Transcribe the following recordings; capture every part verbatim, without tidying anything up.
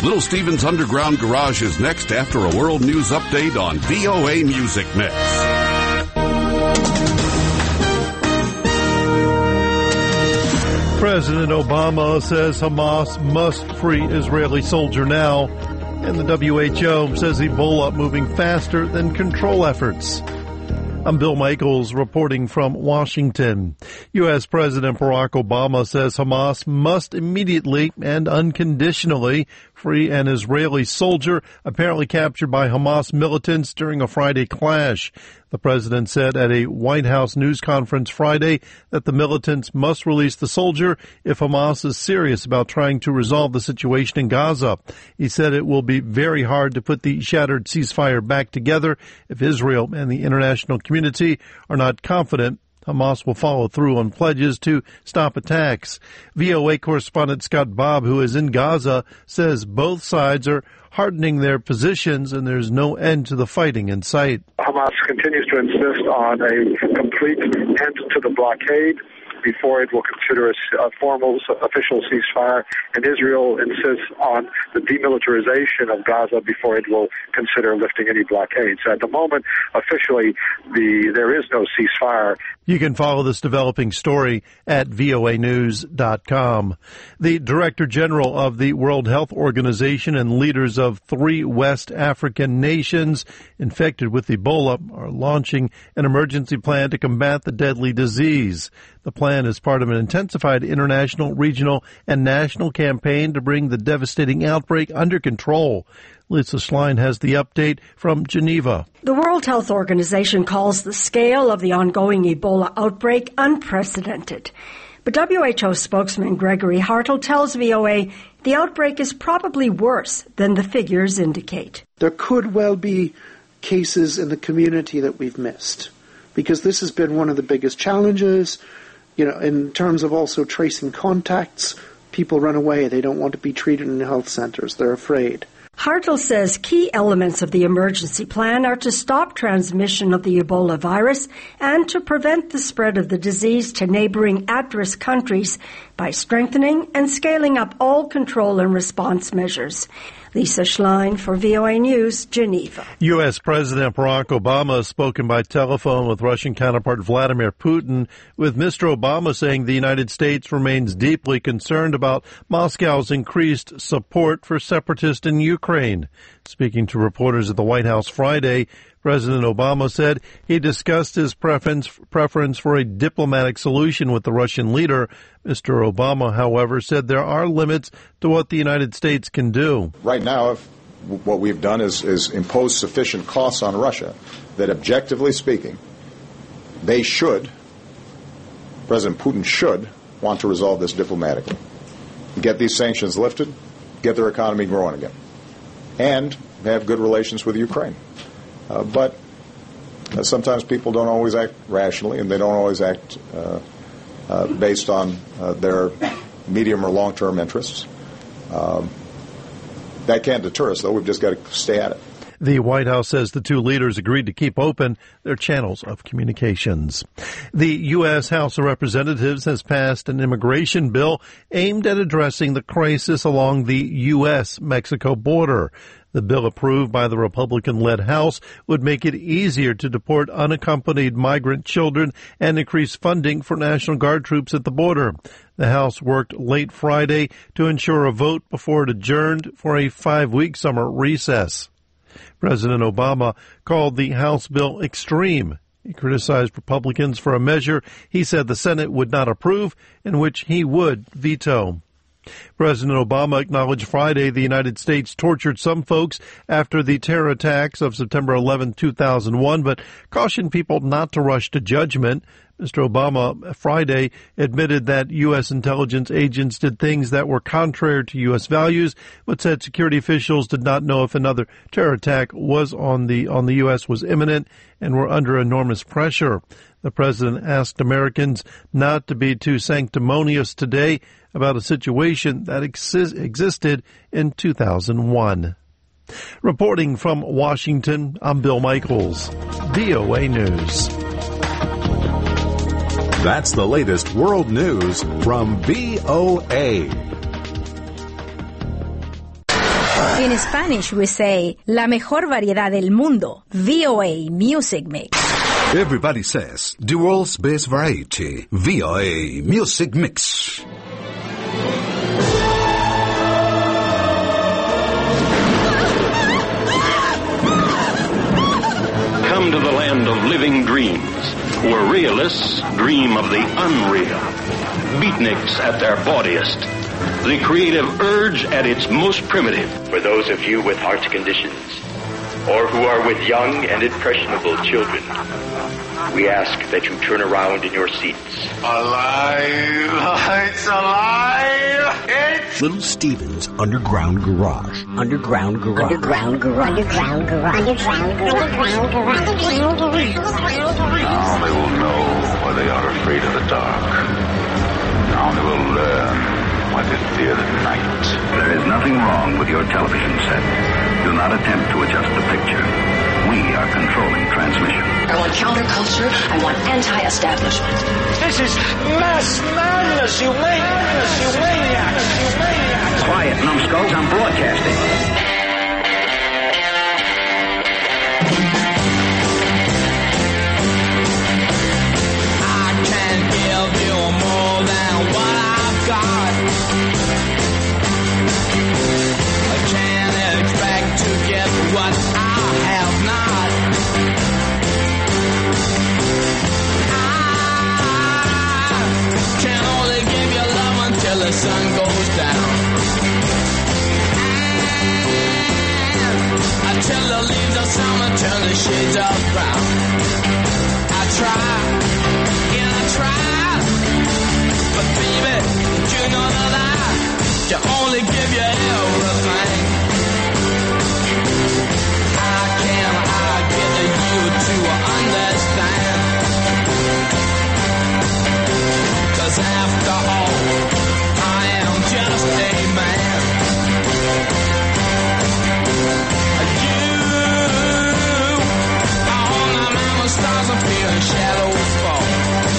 Little Steven's Underground Garage is next after a world news update on V O A Music Mix. President Obama says Hamas must free Israeli soldier now, and the W H O says Ebola moving faster than control efforts. I'm Bill Michaels reporting from Washington. U S. President Barack Obama says Hamas must immediately and unconditionally free an Israeli soldier apparently captured by Hamas militants during a Friday clash. The president said at a White House news conference Friday that the militants must release the soldier if Hamas is serious about trying to resolve the situation in Gaza. He said it will be very hard to put the shattered ceasefire back together if Israel and the international community are not confident Hamas will follow through on pledges to stop attacks. V O A correspondent Scott Bobb, who is in Gaza, says both sides are hardening their positions and there's no end to the fighting in sight. Hamas continues to insist on a complete end to the blockade before it will consider a, a formal official ceasefire, and Israel insists on the demilitarization of Gaza before it will consider lifting any blockades. At the moment, officially, the there is no ceasefire. You can follow this developing story at V O A news dot com. The Director General of the World Health Organization and leaders of three West African nations infected with Ebola are launching an emergency plan to combat the deadly disease. The plan is part of an intensified international, regional, and national campaign to bring the devastating outbreak under control. Lisa Schlein has the update from Geneva. The World Health Organization calls the scale of the ongoing Ebola outbreak unprecedented. But W H O spokesman Gregory Hartl tells V O A the outbreak is probably worse than the figures indicate. There could well be cases in the community that we've missed, because this has been one of the biggest challenges. You know, in terms of also tracing contacts, people run away. They don't want to be treated in health centers. They're afraid. Hartl says key elements of the emergency plan are to stop transmission of the Ebola virus and to prevent the spread of the disease to neighboring at-risk countries by strengthening and scaling up all control and response measures. Lisa Schlein for V O A News, Geneva. U S. President Barack Obama has spoken by telephone with Russian counterpart Vladimir Putin, with Mister Obama saying the United States remains deeply concerned about Moscow's increased support for separatists in Ukraine. Speaking to reporters at the White House Friday, President Obama said he discussed his preference preference for a diplomatic solution with the Russian leader. Mister Obama, however, said there are limits to what the United States can do. Right now, if what we've done is, is impose sufficient costs on Russia that, objectively speaking, they should, President Putin should, want to resolve this diplomatically. Get these sanctions lifted, get their economy growing again, and have good relations with Ukraine. Uh, but uh, sometimes people don't always act rationally, and they don't always act uh, uh, based on uh, their medium or long-term interests. Um, that can't deter us, though. We've just got to stay at it. The White House says the two leaders agreed to keep open their channels of communications. The U S. House of Representatives has passed an immigration bill aimed at addressing the crisis along the U S Mexico border. The bill, approved by the Republican-led House, would make it easier to deport unaccompanied migrant children and increase funding for National Guard troops at the border. The House worked late Friday to ensure a vote before it adjourned for a five-week summer recess. President Obama called the House bill extreme. He criticized Republicans for a measure he said the Senate would not approve and which he would veto. President Obama acknowledged Friday the United States tortured some folks after the terror attacks of September eleventh, two thousand one, but cautioned people not to rush to judgment. Mister Obama Friday admitted that U S intelligence agents did things that were contrary to U S values, but said security officials did not know if another terror attack was on the on the U S was imminent and were under enormous pressure. The president asked Americans not to be too sanctimonious today about a situation that exi- existed in two thousand one. Reporting from Washington, I'm Bill Michaels, V O A News. That's the latest world news from V O A. In Spanish, we say, la mejor variedad del mundo, V O A Music Mix. Everybody says the world's best variety, V O A Music Mix. Come to the land of living dreams, where realists dream of the unreal, beatniks at their bawdiest, the creative urge at its most primitive. For those of you with heart conditions, or who are with young and impressionable children, we ask that you turn around in your seats. Alive! It's alive! It's... Little Steven's Underground Garage. Underground Garage. Underground Garage. Underground Garage. Underground Garage. Underground Garage. Now they will know why they are afraid of the dark. Now they will learn why they fear the night. There is nothing wrong with your television set. Do not attempt to adjust the picture. We are controlling transmission. I want counterculture. I want anti-establishment. This is mass madness, you maniacs, you maniacs, you maniacs. Quiet, numbskulls, I'm broadcasting. What I have not, I can only give you love until the sun goes down, and until the leaves of summer turn the shades of brown. I try, and I try, but baby, you know that I can only give you everything. To understand, 'cause after all, I am just a man. You are on the mountain, stars appear and shadows fall,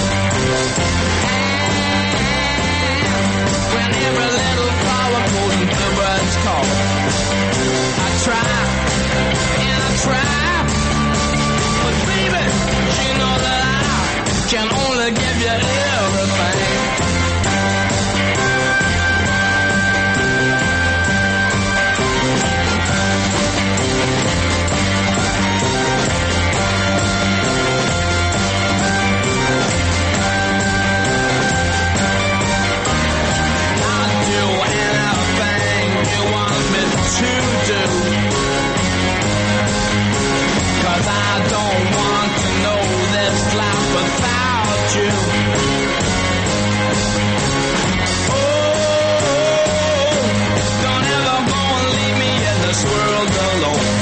and when every little flower grows and the birds call, I try and I try. You know that I can only give you everything. I'll do anything you want me to do, 'cause I don't want to know this life without you. Oh, don't ever go and leave me in this world alone.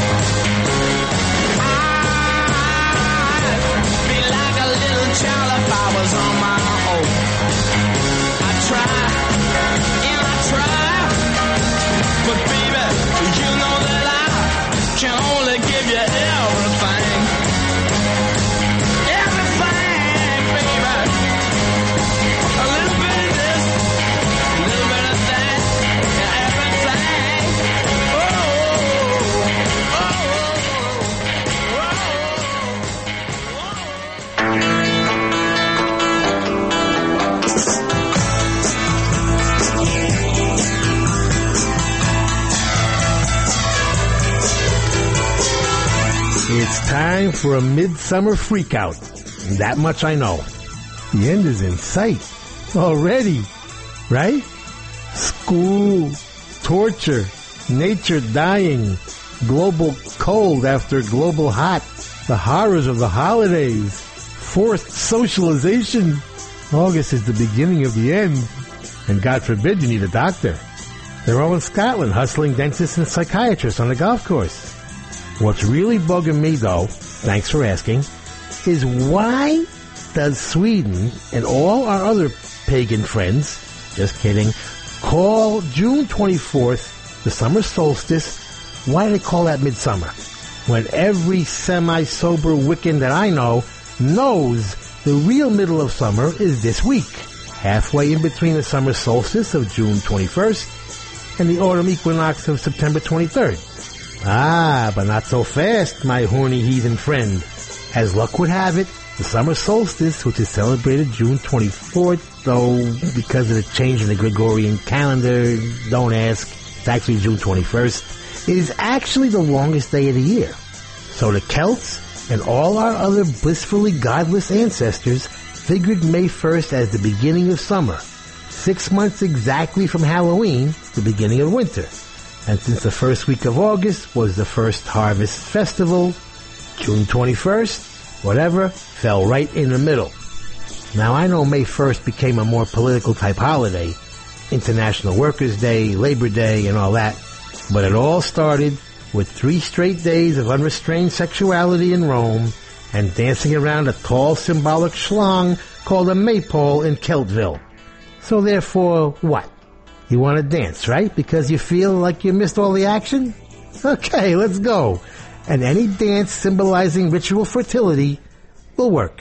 I'd be like a little child if I was on my own. I try and I try, but baby, you know that I can only give you everything. It's time for a midsummer freakout. That much I know. The end is in sight. Already. Right? School, torture, nature dying, global cold after global hot, the horrors of the holidays, forced socialization. August is the beginning of the end. And God forbid you need a doctor. They're all in Scotland hustling dentists and psychiatrists on the golf course. What's really bugging me, though, thanks for asking, is why does Sweden and all our other pagan friends, just kidding, call June twenty-fourth the summer solstice? Why do they call that midsummer? When every semi-sober Wiccan that I know knows the real middle of summer is this week, halfway in between the summer solstice of June twenty-first and the autumn equinox of September twenty-third. Ah, but not so fast, my horny heathen friend. As luck would have it, the summer solstice, which is celebrated June twenty-fourth, though because of the change in the Gregorian calendar, don't ask, it's actually June twenty-first, it is actually the longest day of the year. So the Celts and all our other blissfully godless ancestors figured May first as the beginning of summer, six months exactly from Halloween, the beginning of winter. And since the first week of August was the first harvest festival, June twenty-first, whatever, fell right in the middle. Now I know May first became a more political type holiday, International Workers' Day, Labor Day, and all that, but it all started with three straight days of unrestrained sexuality in Rome and dancing around a tall symbolic schlong called a maypole in Celtville. So therefore, what? You want to dance, right? Because you feel like you missed all the action? Okay, let's go. And any dance symbolizing ritual fertility will work.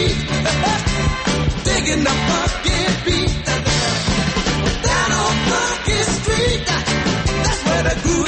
Digging the funky beat. Down on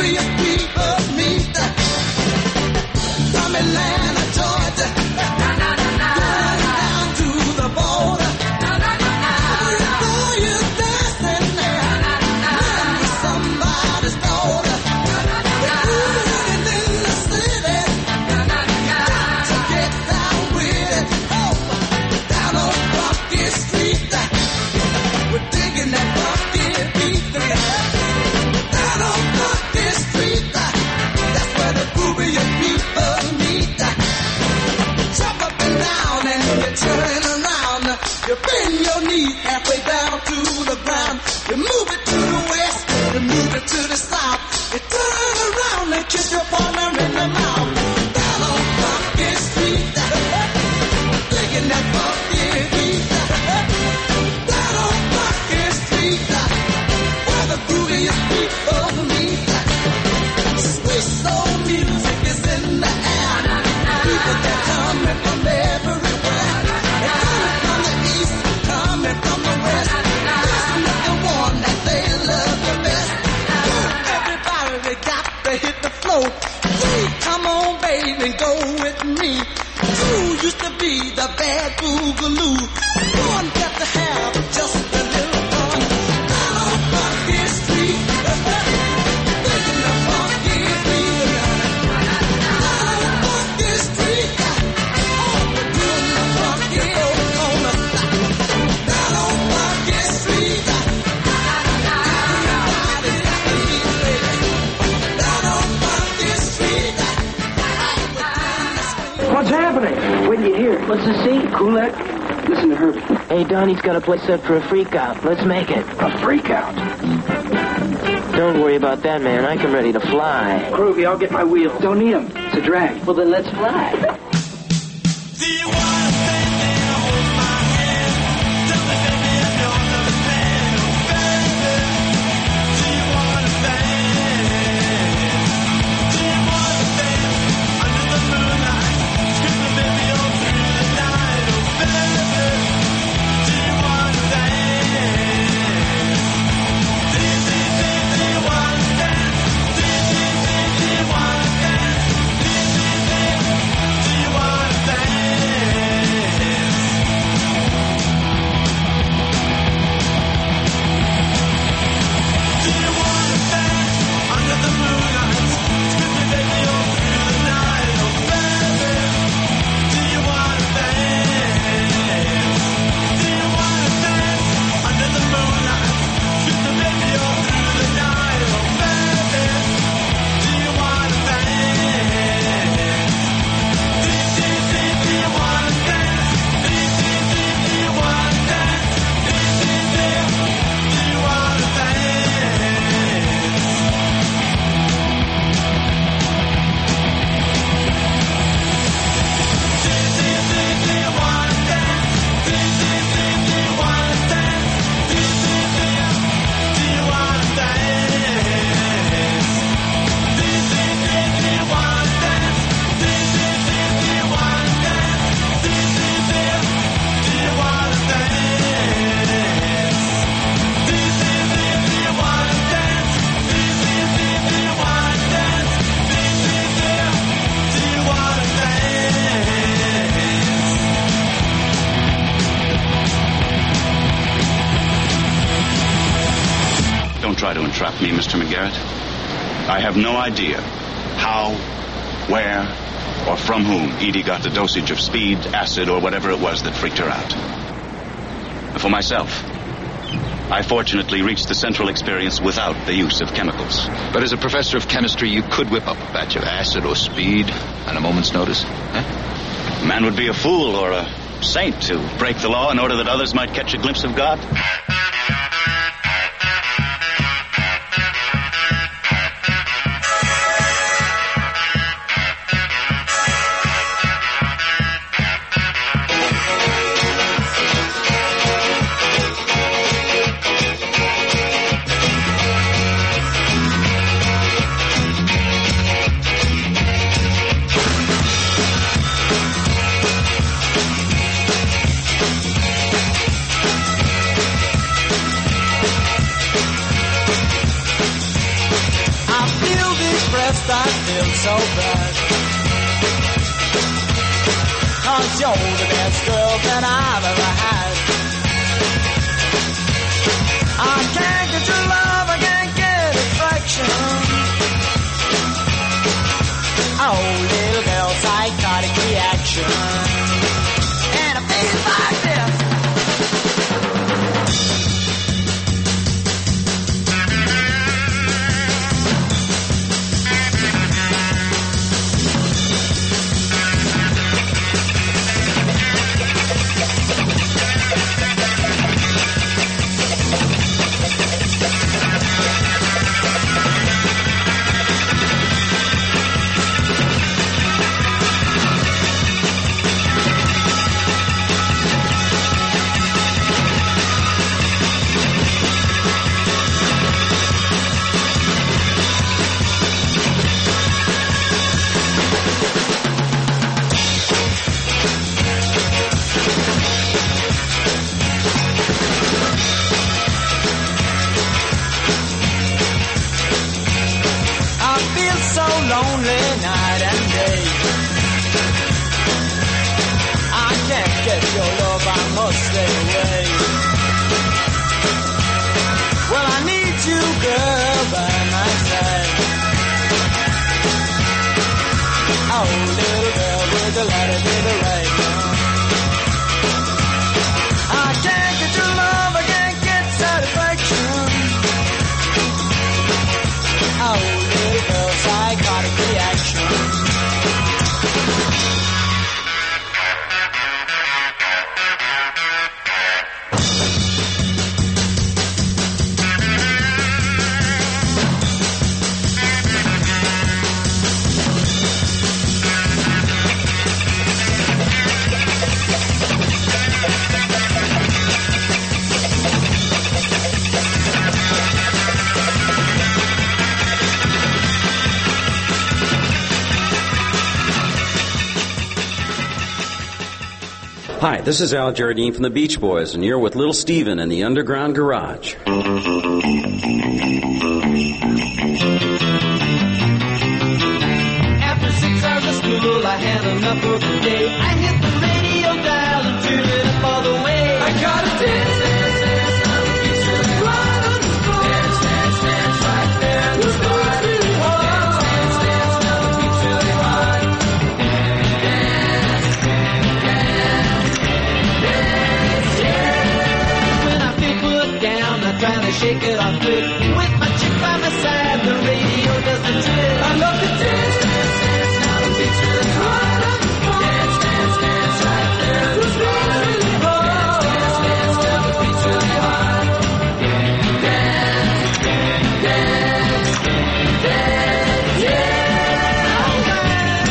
grooviest people meet. From Atlanta, Georgia, going down to the border. Before you dancing there, with somebody's daughter. They're moving in the city, got to get down with it. Oh, down on Funky Street, we're digging that funky beat. Down on Funky Street, that's where the grooviest people meet. Jump up and down and you turn around. You bend your knee halfway down to the ground. You move it to the west, you move it to the south. You turn around and kiss your partner in the mouth. Down on Funky Street, digging that funky beat. Down on Funky Street, where the grooviest people meet. Sweet soul music is in the air. People that coming from everywhere. They're coming from the east, coming from the west. Listen to the one that they love the best. Everybody, they got to hit the floor. Hey, come on, baby, go with me. You used to be the bad boogaloo. One got to have just a little fun. Down on Funky Street, digging the funky beat. Down on Funky Street, oh, we're doing the funky on the stop. Down on Funky Street, everybody's got to meet, baby. Down on Funky Street, What's happening? Wait till you hear. What's the scene? Kulak? Listen to Herbie. Hey, Donnie's got a place set for a freak out. Let's make it. A freak out? Don't worry about that, man. I come ready to fly. Groovy, I'll get my wheels. Don't need them. It's a drag. Well, then let's fly. Try to entrap me, Mister McGarrett. I have no idea how, where, or from whom Edie got the dosage of speed, acid, or whatever it was that freaked her out. For myself, I fortunately reached the central experience without the use of chemicals. But as a professor of chemistry, you could whip up a batch of acid or speed on a moment's notice. Huh? A man would be a fool or a saint to break the law in order that others might catch a glimpse of God. so bright. Cause you're the best girl that I've ever had. I can't get your love, I can't get affection. Oh, little girl, psychotic reaction. And I feel like this. Hi, this is Al Jardine from the Beach Boys, and you're with Little Steven in the Underground Garage. After six hours of school, I had enough for the day. I hit the radio dial and tuned it up all the way. I got a dance, dance, dance, on the beach really hard on the floor. Dance, dance, dance, right there in the store. Really hard. Dance, dance, dance, on the beach really hard. Dance, dance, dance, yeah. When I feel put down, I'm trying to shake it off quick. With my chick by my side, the radio does the trick. I love the dance, dance, dance, now the beach really hard on the floor. Dance, dance, dance, right there in the store. Really hard. Dance, dance, dance, now the beach really hard. Dance, dance, dance, yeah, alright.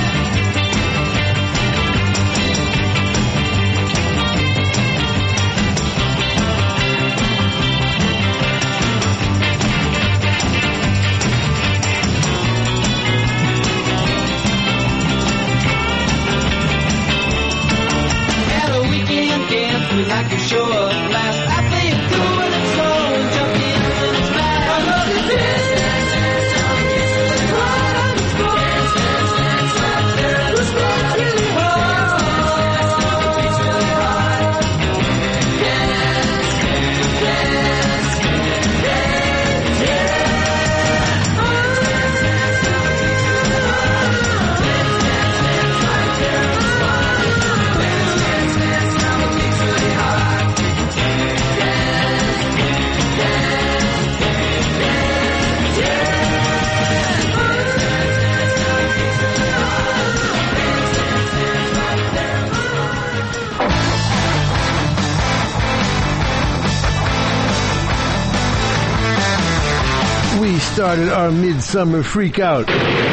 At a weekend dance, we like to show a blast. I play it cool when it's slow and jump in when it's fast. I love the dance, dance, dance, now the beach really hard on the floor. Dance, dance, dance, right there in the store. Really hard. Dance, dance, now the beach really hard. Dance, dance, dance, yeah. Dance, dance, now the beach really hard. Dance, dance, dance, right there in the store. Dance, dance, dance, now the beach really hard. Dance, dance, dance, yeah. We started our midsummer freak out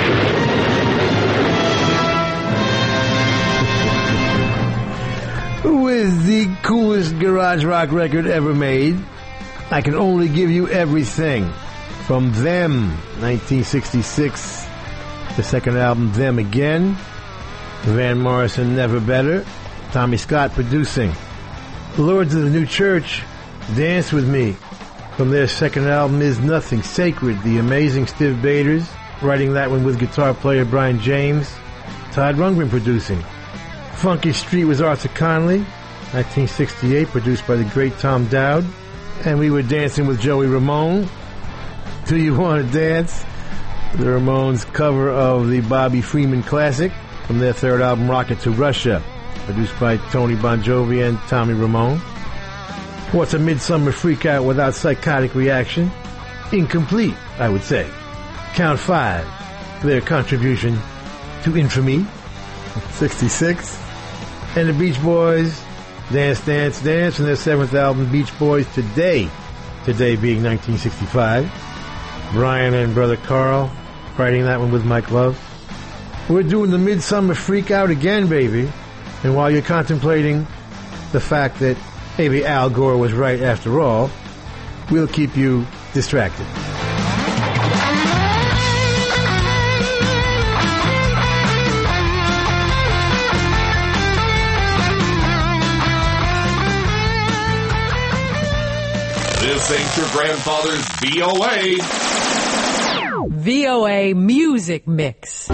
with the coolest garage rock record ever made. I Can Only Give You Everything from Them, nineteen sixty-six. The second album, Them Again. Van Morrison, Never Better. Tommy Scott producing. Lords of the New Church, Dance With Me. From their second album, Is Nothing Sacred, The Amazing Stiv Bators. writing that one with guitar player Brian James. Todd Rundgren producing. Funky Street was Arthur Conley. nineteen sixty-eight, produced by the great Tom Dowd. And We Were Dancing with Joey Ramone. Do You Want to Dance? The Ramones' cover of the Bobby Freeman classic from their third album, Rocket to Russia, produced by Tony Bon Jovi and Tommy Ramone. What's a Midsummer Freakout without Psychotic Reaction? Incomplete, I would say. Count Five, their contribution to infamy. sixty-six. And the Beach Boys, Dance, Dance, Dance, from their seventh album, Beach Boys Today. Today being nineteen sixty-five. Brian and brother Carl writing that one with Mike Love. We're doing the Midsummer Freakout again, baby. And while you're contemplating the fact that maybe Al Gore was right after all, we'll keep you distracted. This ain't your grandfather's V O A. V O A Music Mix.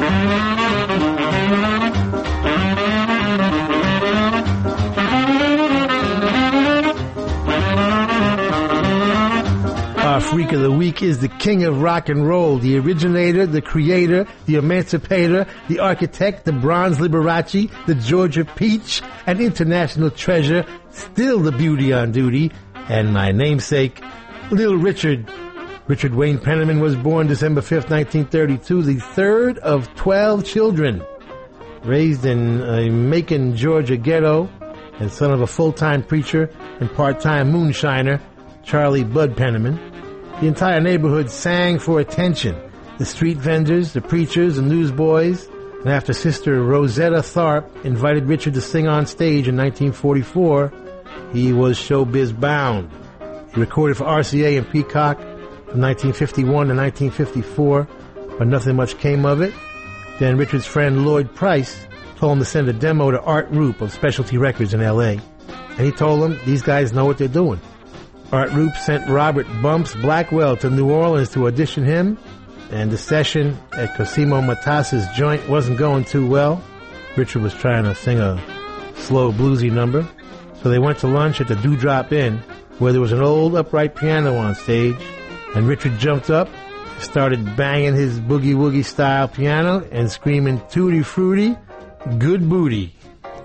Our Freak of the Week is the king of rock and roll, the originator, the creator, the emancipator, the architect, the bronze Liberace, the Georgia peach, an international treasure, still the beauty on duty, and my namesake, Little Richard. Richard Wayne Penniman was born December fifth, nineteen thirty-two, the third of twelve children. Raised in a Macon, Georgia ghetto, and son of a full-time preacher and part-time moonshiner, Charlie Bud Penniman. The entire neighborhood sang for attention. The street vendors, the preachers, the newsboys, and after Sister Rosetta Tharpe invited Richard to sing on stage in nineteen forty-four, he was showbiz bound. He recorded for R C A and Peacock from nineteen fifty-one to nineteen fifty-four, but nothing much came of it. Then Richard's friend Lloyd Price told him to send a demo to Art Roop of Specialty Records in L A, and he told him these guys know what they're doing. Art Roop sent Robert Bumps Blackwell to New Orleans to audition him, and the session at Cosimo Matas's joint wasn't going too well. Richard was trying to sing a slow bluesy number, so they went to lunch at the Dewdrop Inn, where there was an old upright piano on stage, and Richard jumped up, started banging his boogie-woogie style piano and screaming tutti frutti, good booty.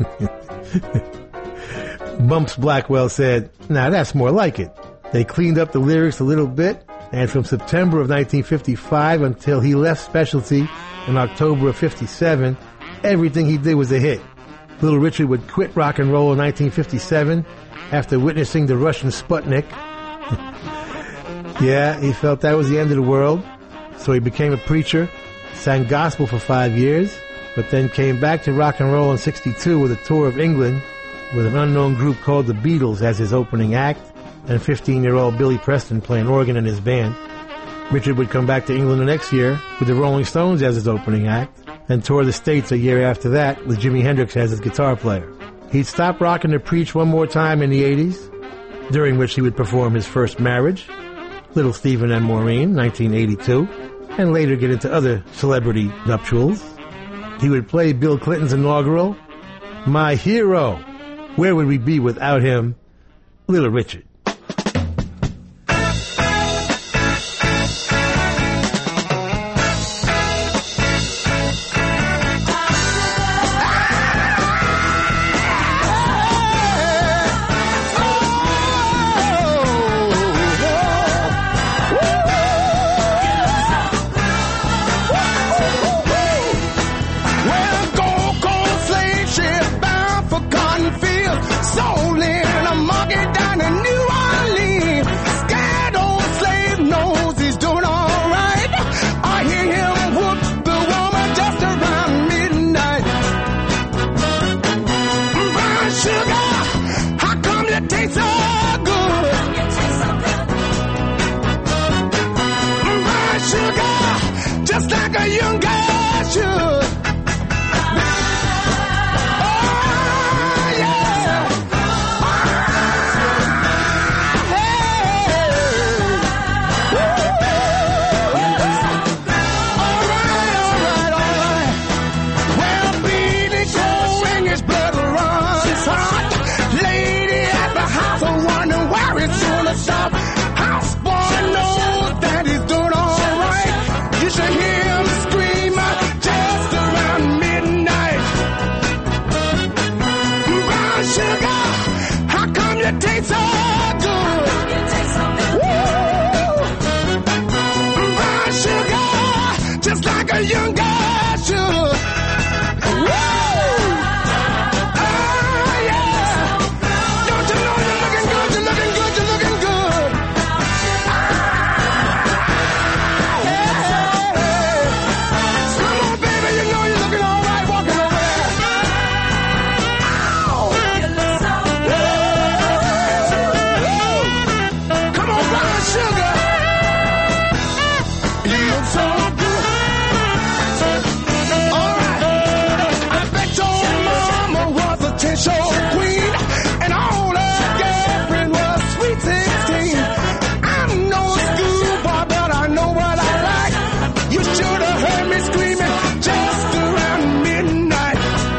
Bumps Blackwell said, "Now that's more like it." They cleaned up the lyrics a little bit, and from September of nineteen fifty-five until he left Specialty in October of fifty-seven, everything he did was a hit. Little Richard would quit rock and roll in nineteen fifty-seven after witnessing the Russian Sputnik. Yeah, he felt that was the end of the world, so he became a preacher, sang gospel for five years, but then came back to rock and roll in sixty-two with a tour of England with an unknown group called the Beatles as his opening act, and fifteen-year-old Billy Preston playing organ in his band. Richard would come back to England the next year with the Rolling Stones as his opening act, and tour the States a year after that with Jimi Hendrix as his guitar player. He'd stop rocking to preach one more time in the eighties, during which he would perform his first marriage, Little Stephen and Maureen, nineteen eighty-two, and later get into other celebrity nuptials. He would play Bill Clinton's inaugural, My Hero. Where would we be without him? Little Richard. Soul in a monkey down in New so good. Alright, I bet your mama was a ten-show queen, and all her girlfriend was sweet sixteen. I'm no schoolboy, but I know what I like. You should have heard me screaming just around midnight.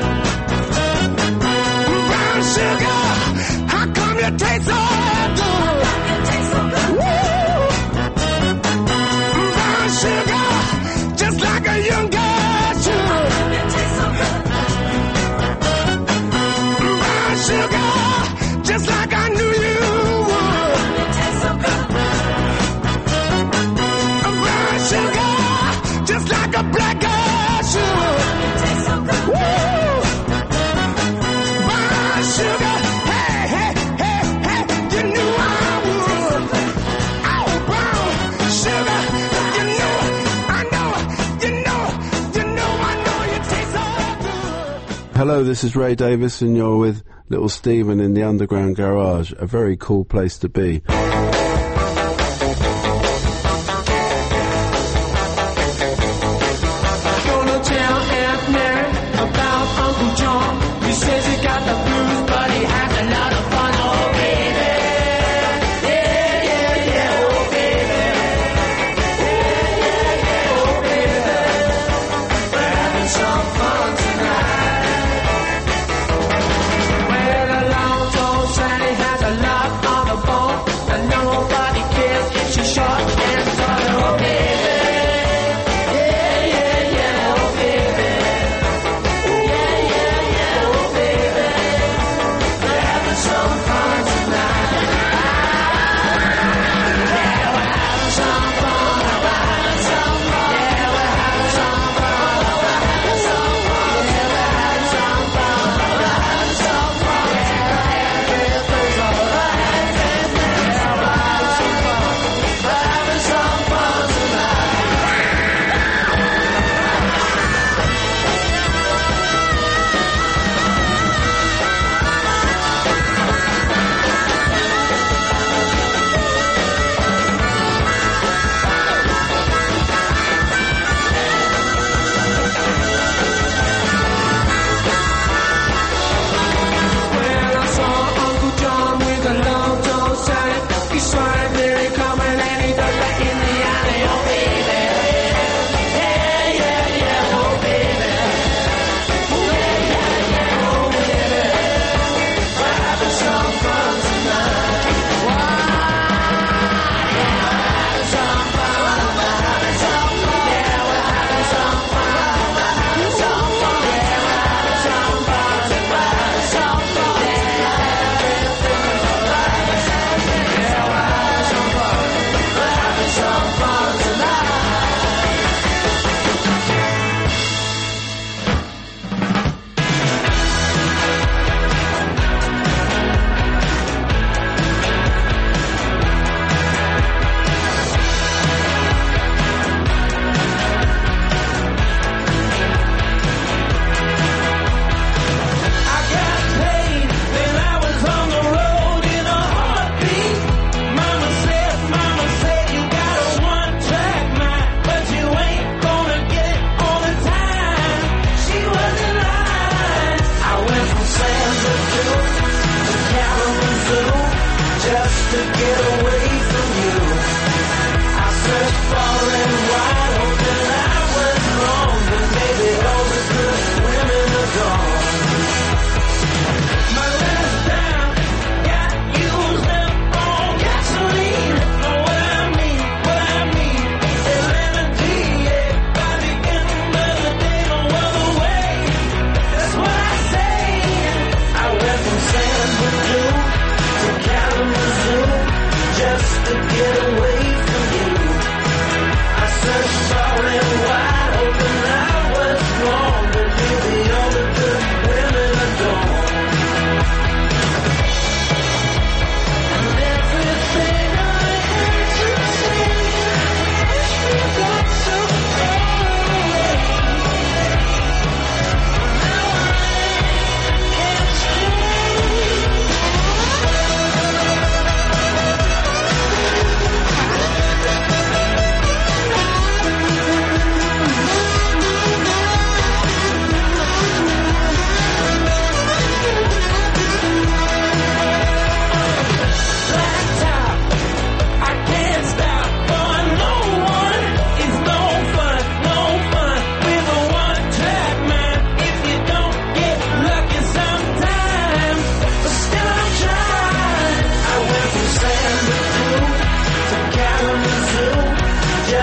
Brown sugar, how come you taste so good? Woo! Brown sugar, just like a young girl should. Brown sugar, just like I knew you would. Brown sugar, just like a black girl should. Woo! Brown sugar, hey, hey, hey, hey, you knew I would. Oh, brown sugar, you know, I know, you know, you know, I know you taste so good. Hello, this is Ray Davis, and you're with Little Steven in the Underground Garage. A very cool place to be. Gonna tell Aunt Mary about Uncle John. He says he got the blues, but he had a lot of fun. Oh, baby. Yeah, yeah, yeah, oh, baby. Yeah, yeah, yeah, oh, baby. We're having some fun tonight. Well, the long tall Sally has a lot on the bone. The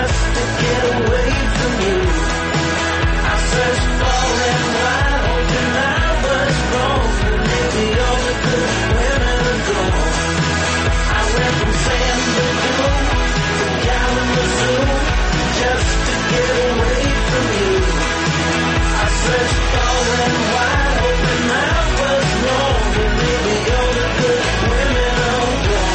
just to get away from you. I searched far and wide, hoping I was wrong, but maybe all the good women are gone. I went from San Diego to Kalamazoo just to get away from you. I searched far and wide, hoping I was wrong, but maybe all the good women are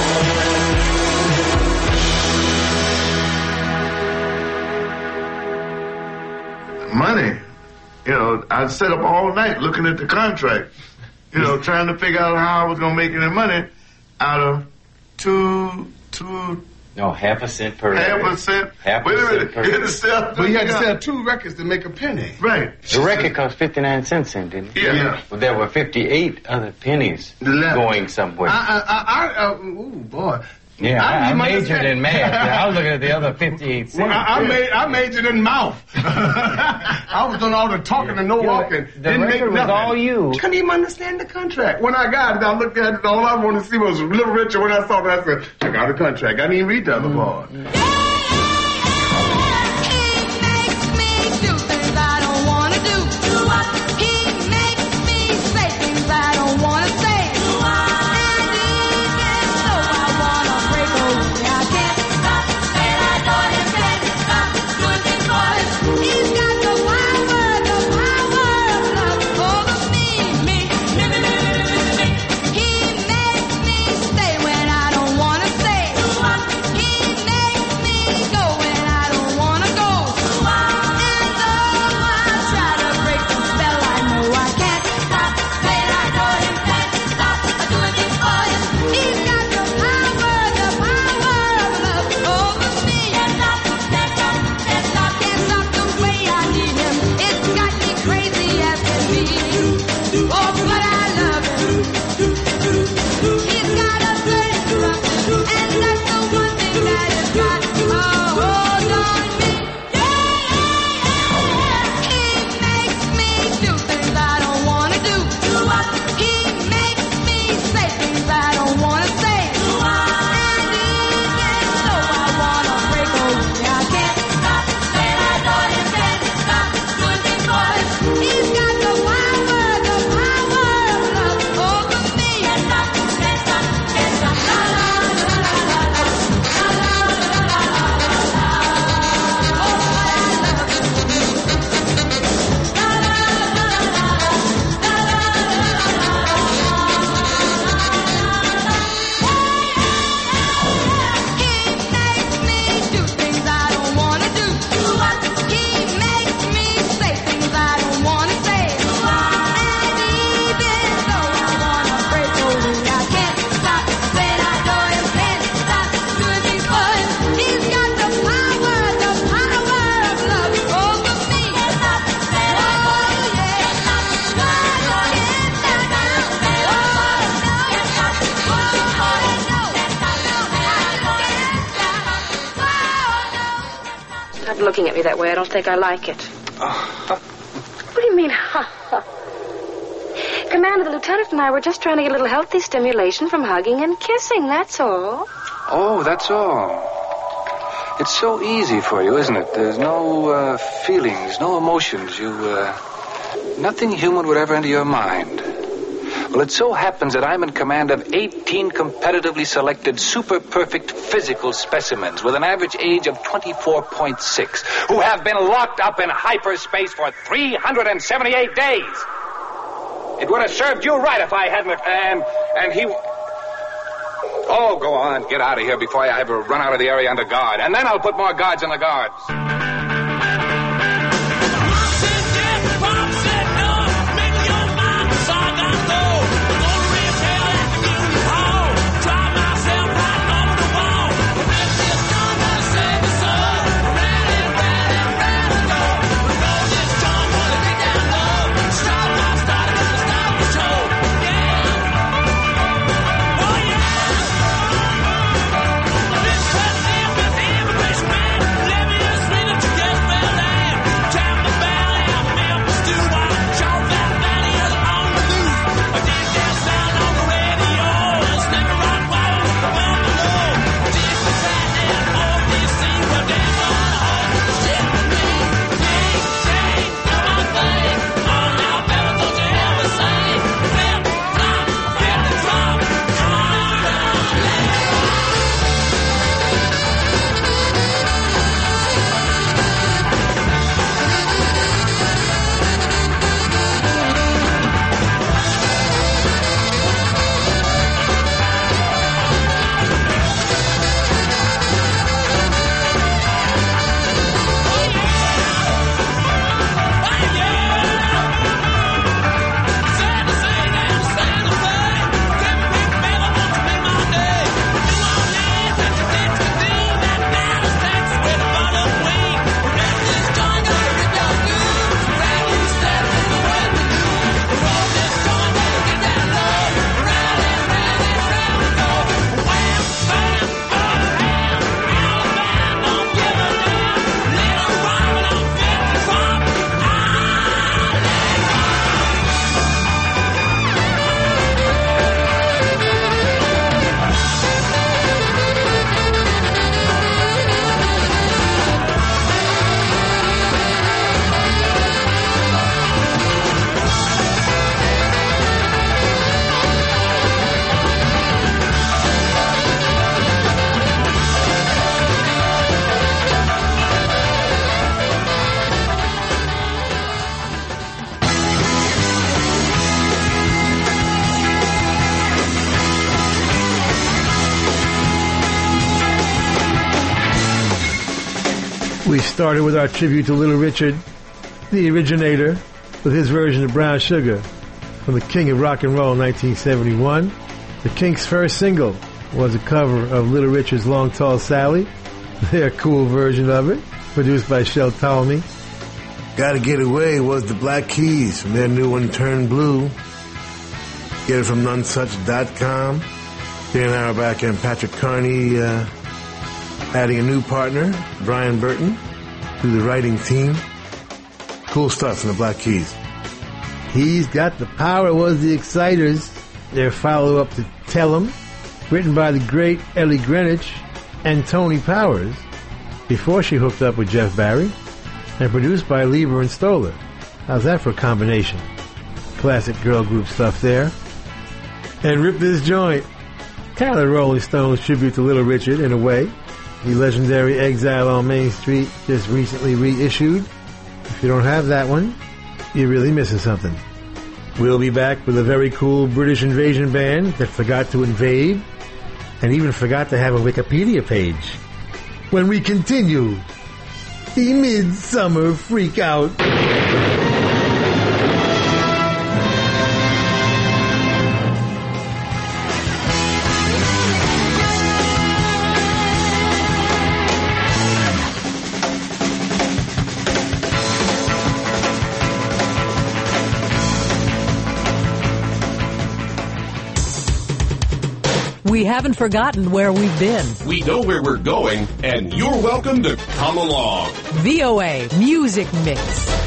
gone. Money. You know, I sat up all night looking at the contract, you know, trying to figure out how I was going to make any money out of two, two... No, half a cent per Half record. a cent? Half Wait a a minute. cent per You had to record. sell, Well, you had to sell two records to make a penny. Right. The record cost fifty-nine cents, then, didn't it? Yeah. Yeah. Well, there were fifty-eight other pennies going somewhere. I, I, I, I uh, ooh, boy. yeah, I I, I need my majored understand- in math. Yeah, I was looking at the other fifty-eight cents. Well, I, I, Yeah. made, I majored in mouth. I was doing all the talking and no Yeah, walking. the Didn't make record was nothing. all you. Couldn't even understand the contract. When I got it, I looked at it. All I wanted to see was Little Richard. When I saw that, I said, check out the contract. I didn't even read the other part. Stop looking at me that way. I don't think I like it. What do you mean, ha, ha? Commander, the lieutenant and I were just trying to get a little healthy stimulation from hugging and kissing, that's all. Oh, that's all. It's so easy for you, isn't it? There's no uh, feelings, no emotions. You, uh, nothing human would ever enter your mind. Well, it so happens that I'm in command of eighteen competitively selected super-perfect physical specimens with an average age of twenty-four point six who have been locked up in hyperspace for three hundred seventy-eight days. It would have served you right if I hadn't... And, and he... Oh, go on. Get out of here before I ever run out of the area under guard. And then I'll put more guards in the guards. Let me just read it. We started with our tribute to Little Richard, the originator, with his version of Brown Sugar from the King of Rock and Roll in nineteen seventy-one. The Kinks' first single was a cover of Little Richard's Long Tall Sally, their cool version of it, produced by Shel Talmy. Gotta Get Away was the Black Keys from their new one, Turn Blue. Get it from nonesuch dot com. Dan Auerbach and Patrick Carney uh, adding a new partner, Brian Burton, to the writing team. Cool stuff from the Black Keys. He's Got the Power was the Exciters, their follow-up to Tell 'em, written by the great Ellie Greenwich and Tony Powers, before she hooked up with Jeff Barry, and produced by Lieber and Stoller. How's that for a combination? Classic girl group stuff there. And Rip This Joint, kind of the Rolling Stones tribute to Little Richard in a way. The legendary Exile on Main Street just recently reissued. If you don't have that one, you're really missing something. We'll be back with a very cool British invasion band that forgot to invade and even forgot to have a Wikipedia page. When we continue the Midsummer Freakout. We haven't forgotten where we've been. We know where we're going, and you're welcome to come along. V O A Music Mix.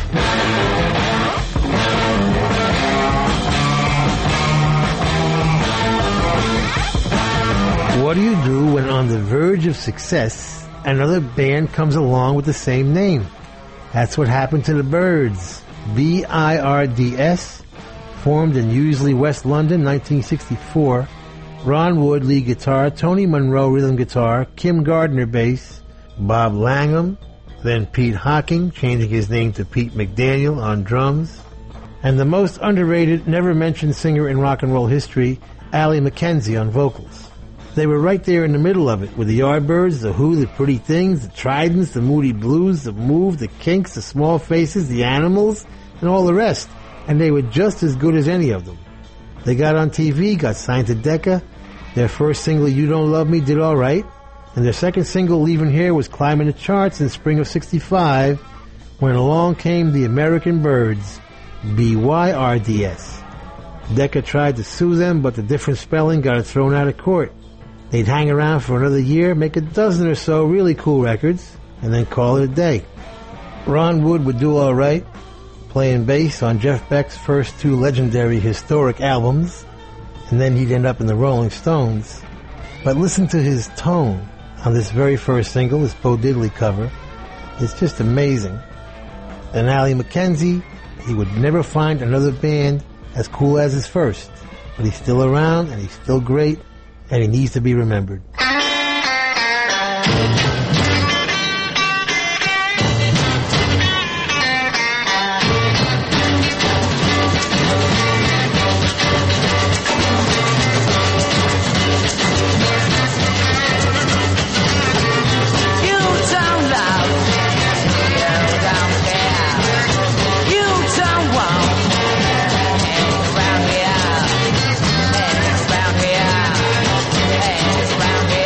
What do you do when on the verge of success, another band comes along with the same name? That's what happened to the Byrds. B I R D S, formed in Useley, West London, nineteen sixty-four. Ron Wood, lead guitar, Tony Monroe, rhythm guitar, Kim Gardner, bass, Bob Langham, then Pete Hocking, changing his name to Pete McDaniel on drums, and the most underrated, never-mentioned singer in rock and roll history, Allie McKenzie on vocals. They were right there in the middle of it, with the Yardbirds, the Who, the Pretty Things, the Tridents, the Moody Blues, the Move, the Kinks, the Small Faces, the Animals, and all the rest, and they were just as good as any of them. They got on T V, got signed to Decca. Their first single, You Don't Love Me, did all right. And their second single, Leaving Here, was climbing the charts in spring of sixty-five when along came the American Byrds, B Y R D S. Decca tried to sue them, but the different spelling got it thrown out of court. They'd hang around for another year, make a dozen or so really cool records, and then call it a day. Ron Wood would do all right, playing bass on Jeff Beck's first two legendary historic albums, and then he'd end up in the Rolling Stones. But listen to his tone on this very first single, this Bo Diddley cover. It's just amazing. And Allie McKenzie, he would never find another band as cool as his first. But he's still around, and he's still great, and he needs to be remembered. Around here,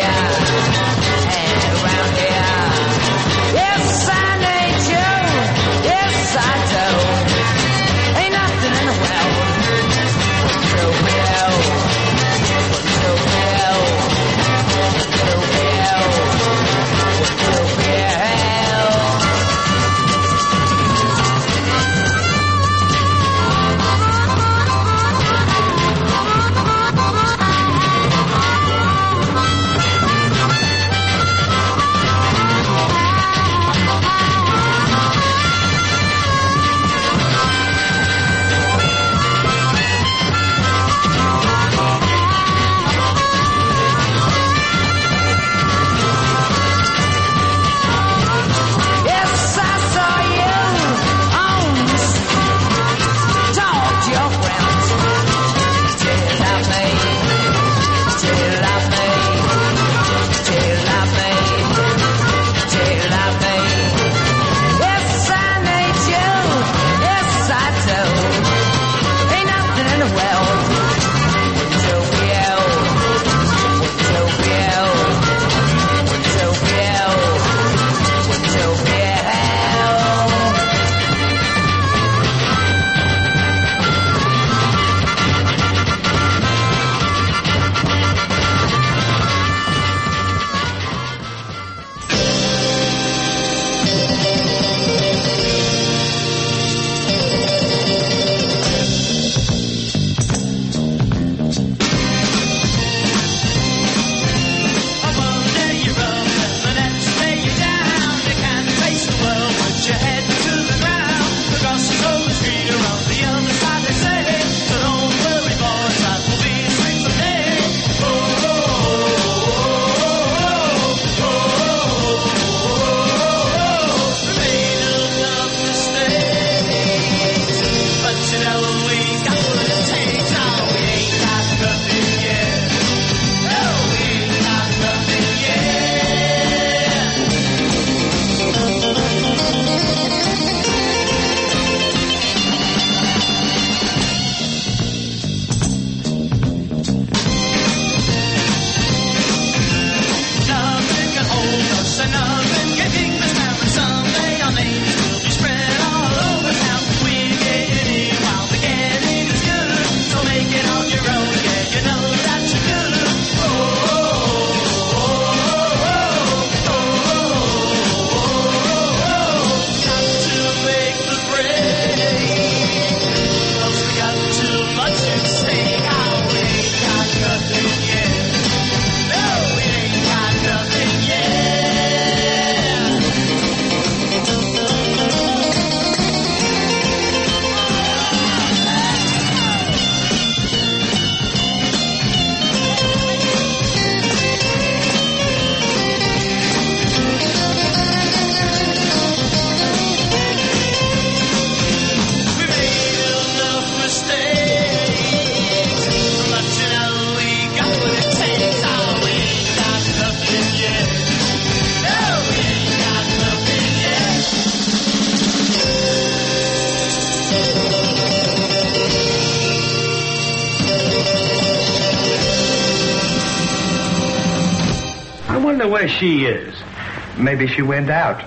wonder where she is. Maybe she went out.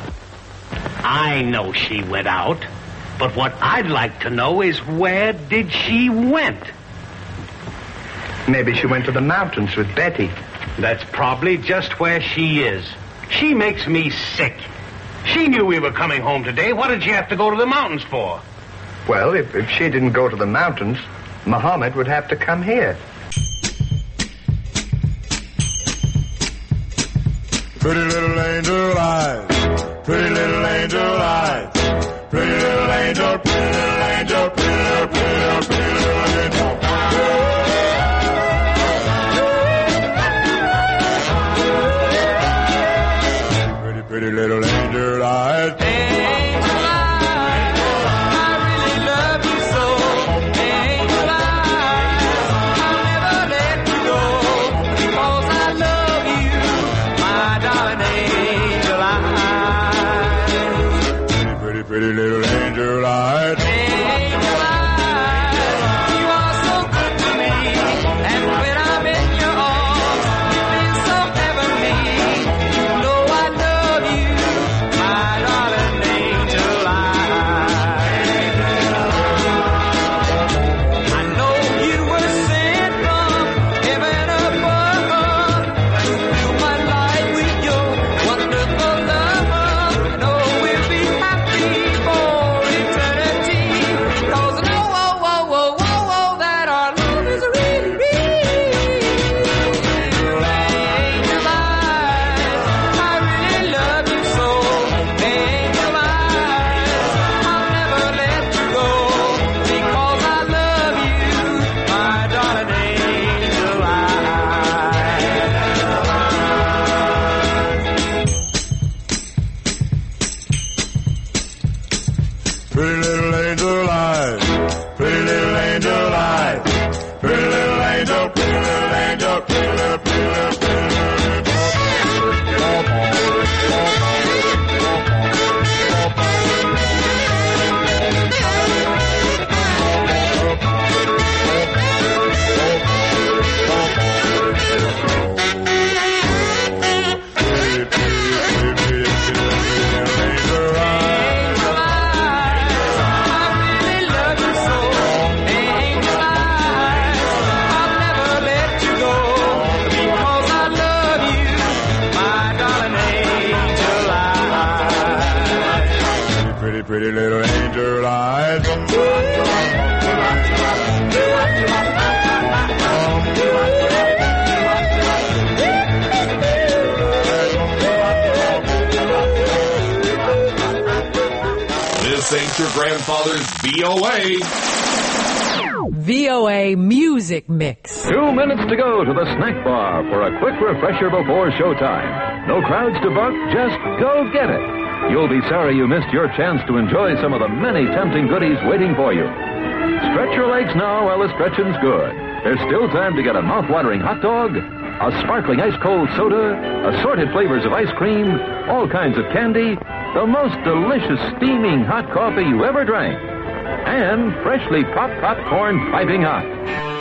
I know she went out. But what I'd like to know is where did she went? Maybe she went to the mountains with Betty. That's probably just where she is. She makes me sick. She knew we were coming home today. What did she have to go to the mountains for? Well, if, if she didn't go to the mountains, Muhammad would have to come here. Pretty little angel eyes, pretty little angel eyes, pretty little angel, pretty little angel, pretty little, pretty little, pretty little angel. Pretty, pretty little angel eyes. Angel eyes, I really love you so. Angel eyes, I'll never let you go, because I love you, my darling angel eyes. Pretty, pretty little angel eyes. Angel eyes, you are so good to me, and when I'm in your arms, it feels so heavenly. You know I love you, my darling angel eyes. I know you were sent from heaven above to fill my life with your wonderful love. I know we'll be happy for eternity, 'cause I know, oh, oh, oh, oh, oh, that our love is really real. Angel eyes, I really love you so. Angel eyes, I'll never let you go, because I love you, my darling angel eyes. Pretty little angel eyes, pretty little angel eyes, pretty little angel, pretty little angel, pretty little, pretty little, pretty Angel eyes, I really love you so. Angel eyes, I'll never let you go, because I love you, my darling angel eyes. pretty, pretty little angel eyes. This ain't your grandfather's V O A. V O A Music Mix. Two minutes to go to the snack bar for a quick refresher before showtime. No crowds to buck, just go get it. You'll be sorry you missed your chance to enjoy some of the many tempting goodies waiting for you. Stretch your legs now while the stretching's good. There's still time to get a mouth-watering hot dog, a sparkling ice-cold soda, assorted flavors of ice cream, all kinds of candy, the most delicious steaming hot coffee you ever drank, and freshly popped popcorn piping hot.